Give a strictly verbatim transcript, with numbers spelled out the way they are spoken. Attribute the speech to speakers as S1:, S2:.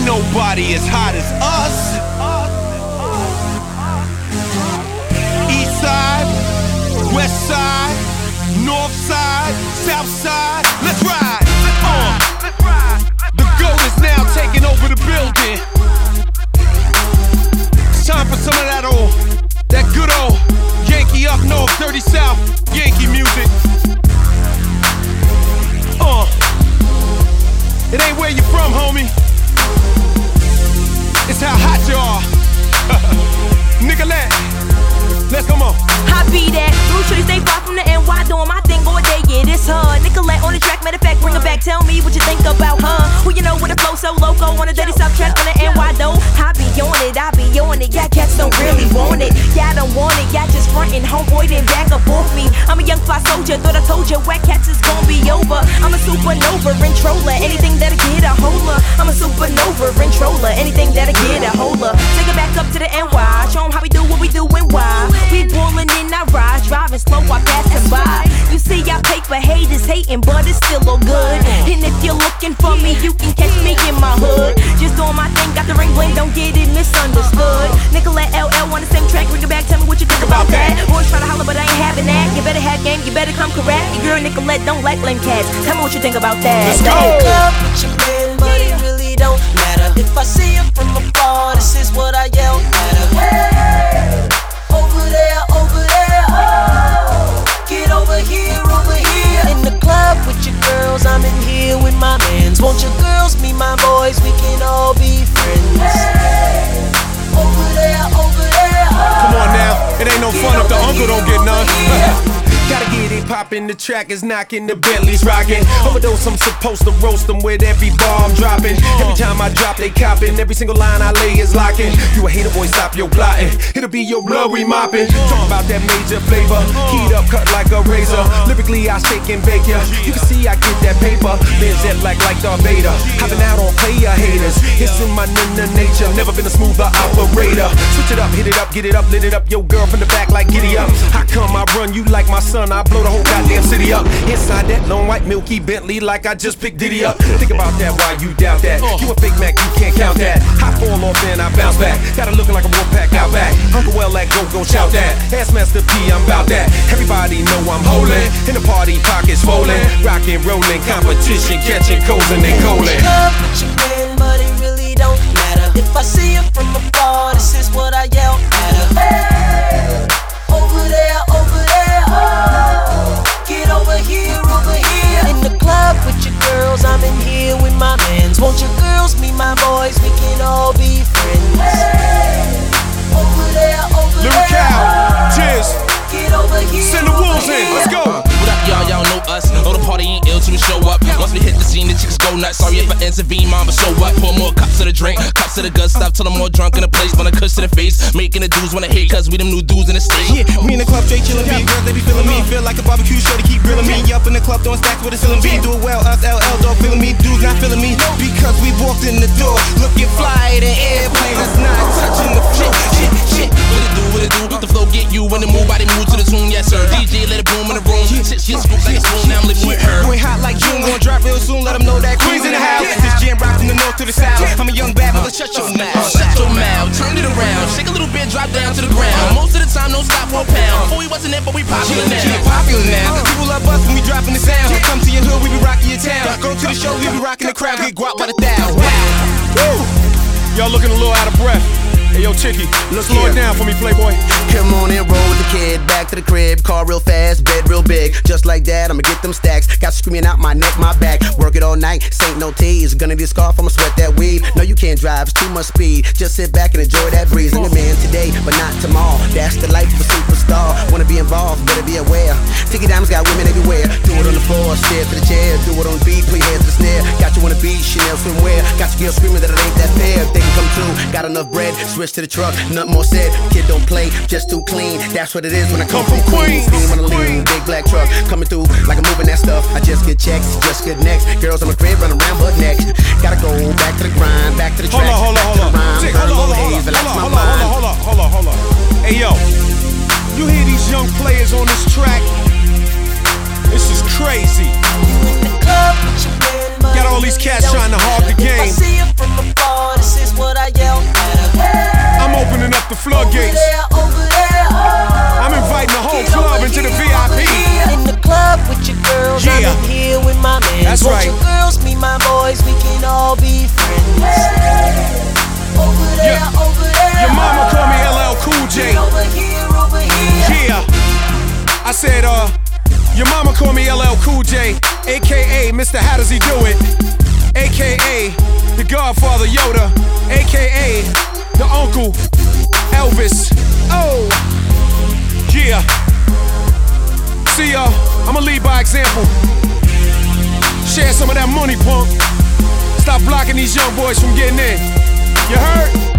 S1: nobody as hot as us. East side, west side, north side, south side. Let's ride. Uh. The GOAT is now taking over the building. It's time for some of that old, that good old Yankee up north, dirty south, Yankee music. Uh. It ain't where you from, homie. It's how hot you are. Nicolette, let's come on.
S2: I be that blue shorty, stay far from the N Y, doing my thing all day, yeah, this her. Nicolette on the track, matter of fact, bring her back, tell me what you think about her. Who you know with a flow so loco, on a dirty south track on the N Y though. I be on it, I be on it, yeah, cats don't really want it. Yeah, I don't want it, yeah, just frontin', homeboy then back up off me. I'm a young fly soldier, thought I told you, whack cats is gon' be over. I'm a supernova, controller, anything that'll get a holder. I'm a supernova, controller, anything that'll get a holder. Take it back up to the N Y, show 'em how we do what we do and why. We ballin' in our ride, driving slow, I pass them by. You see, I pay for haters hating, but it's still all good. And if you're looking for me, you can catch me in my hood. Just doing my thing, got the ring bling, don't get it misunderstood. Nicolette L L on the same track, bring it back, tell me what you think about that. Boys try to holler, but I ain't having that. You better have game, you better come correct. Your girl Nicolette don't like lame cats. Tell me what you think about that.
S1: Let's go.
S3: Love with your man, but it really don't matter. If I see him from afar, this is what I yell at her. Hey, over there, over there, oh. Get over here, over here. In the club with your girls, I'm in here with my mans. Won't your girls meet my boys? We can all be friends. Hey, over there, over there, oh.
S1: Come on now, it ain't no fun if the uncle don't get none. Gotta get it poppin', the track is knockin', the Bentley's rockin'. Overdose, I'm supposed to roast them with every bar I'm droppin'. Every time I drop, they coppin'. Every single line I lay is lockin'. You a hater, boy, stop your plotting. It'll be your blood we moppin'. Talk about that major flavor. Heat up, cut like a razor. Lyrically, I shake and bake ya. You can see I get that paper. Benz jet black like Darth Vader. Hoppin' out on player haters. It's in my n- nature. Never been a smoother operator. Switch it up, hit it up, get it up, lit it up. Yo, girl from the back like giddy up. How come I run you like my son? I blow the whole goddamn city up. Inside that long white milky Bentley like I just picked Diddy up. Think about that, why you doubt that? You a fake Mac, you can't count that. I fall off and I bounce back. Got it looking like a wolf pack out back. Uncle Well like go go shout that. Ass Master P, I'm bout that. Everybody know I'm holding. In the party pockets swollen. Rockin', rollin', competition, catching colds and they coldin'.
S3: Love with your man, but it really don't matter. If I see him from afar, this is what I yell at her. Hey, over there, over there, oh. Get over here, over here. In the club with your girls, I'm in here with my mans. Won't your girls meet my boys? We can all be friends. Hey, over there, over
S1: Lyric
S3: there,
S1: out, cheers.
S3: Get over here,
S1: Send the wolves in, let's go.
S4: What up, y'all? Y'all know us. Oh, the party ain't ill till we show up. Once we hit the scene, the chicks go nuts. Sorry if I intervene, mama, so what? Pour more cups of the drink, cups of the good stuff till I'm more drunk in the place. Wanna cuss to the face, making the dudes wanna hate, cause we them new dudes in the state.
S5: Yeah, me in the club, straight chillin' me. Girls, they be feelin' me. Feel like a barbecue show to keep grillin' me. Up in the club, throwing stacks with a ceiling B. Do it well, us L L, dog feelin' me. Dudes not feelin' me. Because we walked in the door, looking fly in airplane. That's not touching the floor. Shit, shit.
S4: What it do, what it do? The flow get you when the move, body move to the tune, yes sir. D J let it boom in the room. Shit, shit, scoop like a spoon, now I'm living with her.
S5: You ain't hot like June, gon' drop real soon. Let them know that Queen's in the house. This jam rock from the north to the south. I'm a young bad mother, shut your mouth.
S4: Shut your mouth, turn it around. Shake a little bit, drop down to the ground. Most of the time, don't stop for a pound. Before we wasn't it, but we popular now.
S5: Yeah, popular now. People love us when we dropping the sound. Come to your hood, we be rocking your town. Go to the show, we be rocking the crowd. Get guap by the thousand.
S1: Woo! Y'all looking a little out of breath. Hey, yo, Chicky, let's slow it down for me, Playboy.
S6: Come on and roll with the kid, back to the crib, car real fast, bed real big. Just like that, I'ma get them stacks. Got screaming out my neck, my back. Work it all night, Saint no tease. Gonna be a scarf, I'ma sweat that weed. No, you can't drive, it's too much speed. Just sit back and enjoy that breeze. I'm the man today, but not tomorrow. That's the life of a superstar. Wanna be involved, better be aware. Tiki Diamonds got women everywhere. Do it on the floor, stare to the chair. Do it on the beat, play hands to the snare. Got you on the beat, Chanel swimwear. Got your girl screaming that it ain't that fair. They can come true, got enough bread. Switch to the truck, nothing more said. Kid don't play, just too clean. That's what it is when I come, come from Queens. Steam on the lean, big black truck coming through like I'm moving that stuff. I just get checks, just good next. Girls on the crib run around butt next. Gotta go back to the grind, back to the track,
S1: hold on, hold on, hold on.
S6: back to the rhyme. Burn a little haze, relax my mind.
S1: Hold on, hold on, hold on, hold on. Hey yo, you hear these young players on this track? This is crazy.
S3: You in the club with your man, but
S1: Got all these cats trying to hog the game.
S3: If I see you from afar, my man.
S1: That's
S3: Won't
S1: right.
S3: you girls be my boys, we can all be friends. Over there,
S1: Yeah.
S3: over there.
S1: Your mama call me L L Cool J.
S3: Over here, over here.
S1: Yeah. I said, uh, your mama call me L L Cool J, A K A Mister How Does He Do It, A K A the Godfather Yoda, A K A the Uncle Elvis. Oh, yeah. See, uh, I'ma lead by example. Share some of that money, punk. Stop blocking these young boys from getting in. You heard?